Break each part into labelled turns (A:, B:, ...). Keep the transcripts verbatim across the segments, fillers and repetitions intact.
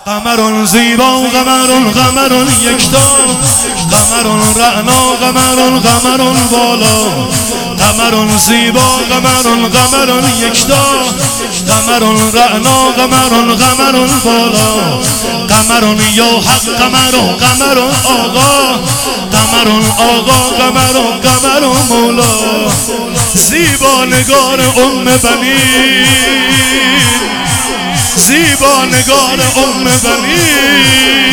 A: قمر زیبا قمر قمر یکتا، قمر رعنا قمر قمر بالا، قمر زیبا قمر قمر یکتا، قمر رعنا قمر قمر بالا، قمر یا حق قمر قمر آقا، قمر آقا قمر قمر مولا، زیبا نگار ام بنین، زیبا نگار ام بنین،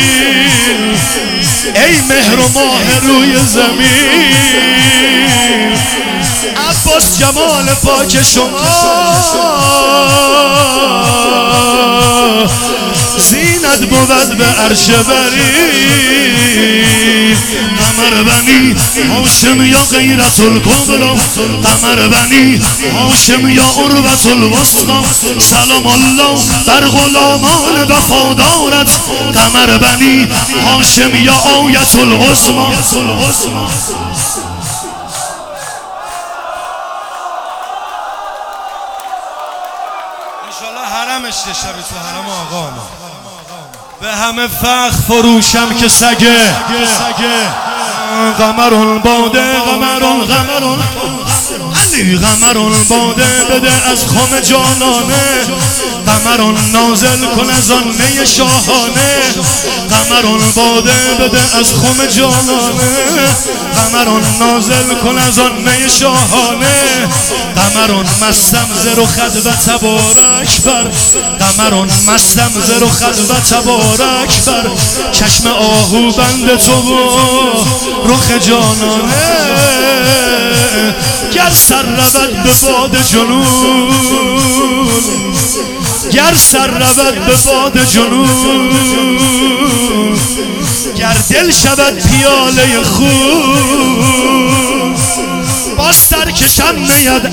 A: ای مهر و ماه روی زمین، عباس جمال پاک شما، زینت بود به عرش برین، قمر بنی هاشم یا غیرت الکبری، قمر بنی هاشم یا عروة الوثقی، سلام الله بر غلامان وفادارت، قمر بنی هاشم یا آیت العظمی. انشالله حرمش شبی تو حرم آقا ما به همه فخر فروشم که سگه، قمرون باده قمرون قمرون علی، قمرون باده بده از خم جانانه، قمرون نازل کن از آن می شاهانه، قمرون باده بده از خم جانانه، قمرون نازل کن از آن می شاهانه، قمرون مستم زر و خد و تبارک بر، قمرون مستم زر و خد و تبارک بر، چشم آهو بند تو و رخ جانانه، گر سر رود به باد جنون، گر سر رود به باد جنون، گر دل شود پیاله خون، باز سر کشم نید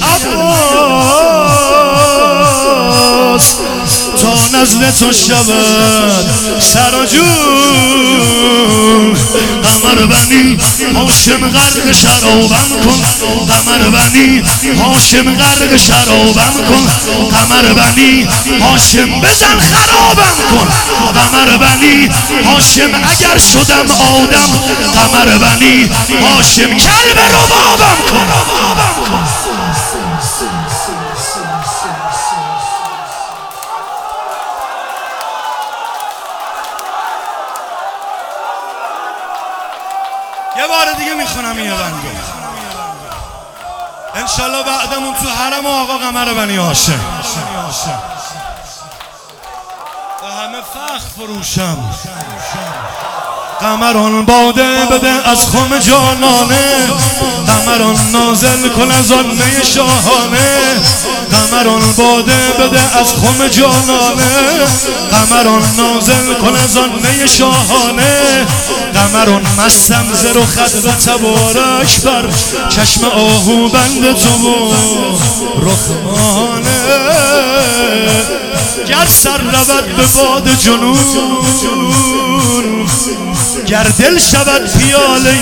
A: عباس، تا نزد تو شود سر و جون، قمر بنی هاشم غرق شرابم کن، قمر بنی هاشم غرق شرابم کن، قمر بنی هاشم بزن خرابم کن، قمر بنی هاشم اگر شدم آدم، قمر بنی هاشم کلب ربابم کن. یه بار دیگه میخونم این بندو انشالله بعدمون تو حرم آقا قمر بنی هاشم به همه فخر فروشم، قمران باده بده از خم جانانه، قمران نازل کن از آن می شاهانه، قمران باده بده از خم جانانه، قمران نازل کن از آن می شاهانه، قمران مستم زر و خد و تبارک بر، چشم آهو بند تو و رخ ماهانه، گر سر رود به باد جنون، گر دل شود پیاله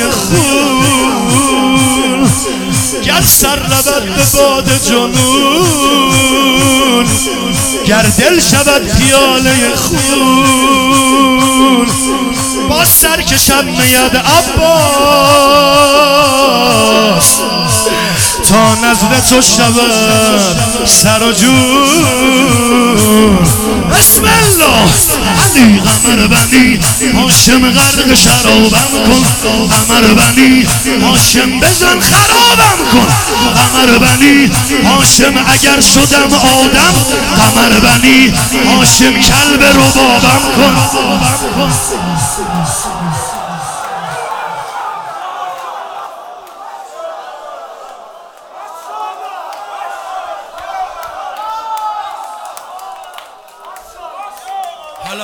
A: خون، گر سر رود به باد جنون، گر دل شود پیاله خون، باز سر کشم نید عباس، تا نزد تو شود سر و جون. بسم الله علی، قمر بنی هاشم غرق شرابم کن، قمر بنی هاشم بزن خرابم کن، قمر بنی هاشم اگر شدم آدم، قمر بنی هاشم کلب ربابم کن. حالا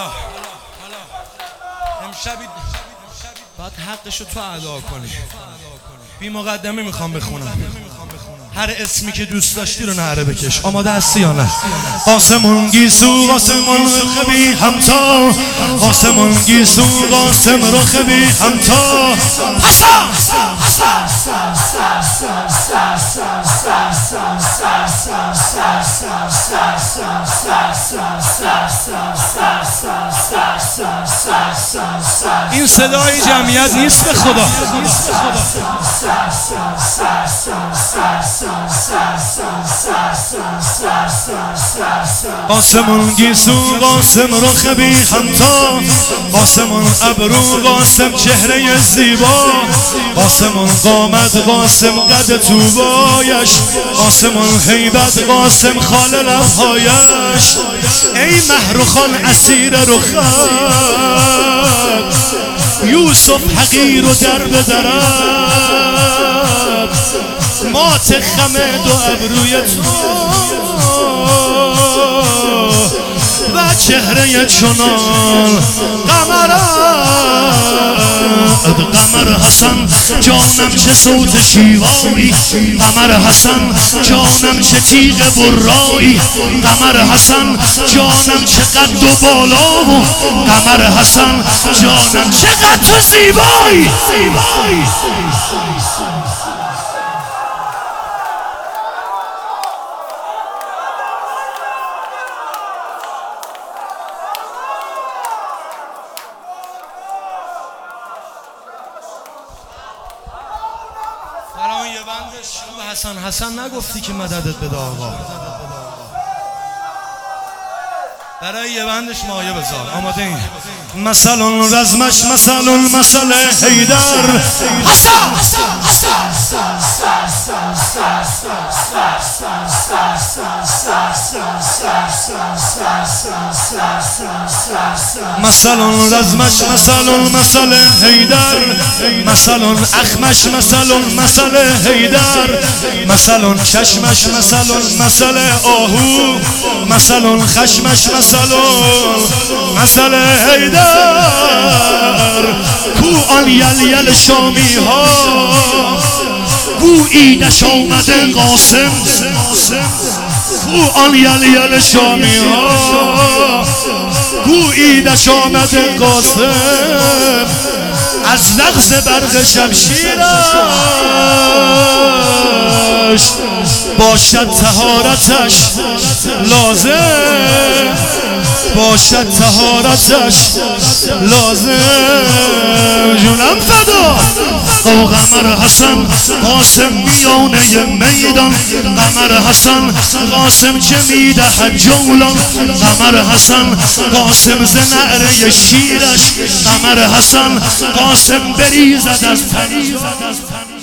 A: امشبی باید حقشو تو ادا کنی. بی مقدمه میخوام بخونم، هر اسمی که دوست داشتی رو نعره بکش. آماده هستی یا نه؟ قاسمون گیسو قاسمون رخبی همتا، قاسمون گیسو قاسم رخبی همتا، حسا این صدای جمعیت نیست به خدا. قاسمون گیسو قاسم رخ بی همتا، قاسمون ابرو قاسم چهره زیبا، قاسمون قامت قاسم قد توبایش، قاسمون هیبت قاسم خال لبهایش. ای مهرخان اسیر رخت، یوسف حقیر و در به درت، مات خم دو ابروی تو و چهره چنان قمرت. قمر حسن جانم چه صوت شیوایی، قمر حسن جانم چه تیغ برایی، قمر حسن جانم چه قد و بالا و قمر حسن جانم چه قد تو زیبایی. برای یه بندش حسن حسن نگفتی که مددت بده آقا. برای یه بندش مایه بذار. آماده این مثلا رزمش مثلا مثل حیدر حسن مثلا رزمش مثلا مثل حیدر، مثلا اخمش مثلا مثل حیدر، مثلا چشمش مثلا مثل آهو، مثلا خشمش مثلا مثل حیدر. کو آن یل یل شامی ها، گو ایدش آمده قاسم، کو آن یل یل شامی ها، گو ایدش آمده قاسم. از نقص برق شمشیرش باشد طهارتش لازم، باشد طهارتش لازم. جونم فدا. او قمر حسن قاسم میانه میدان، قمر حسن قاسم چه میدهد جولان، قمر حسن قاسم ز نعره شیرش، قمر حسن قاسم بریزد از تنی.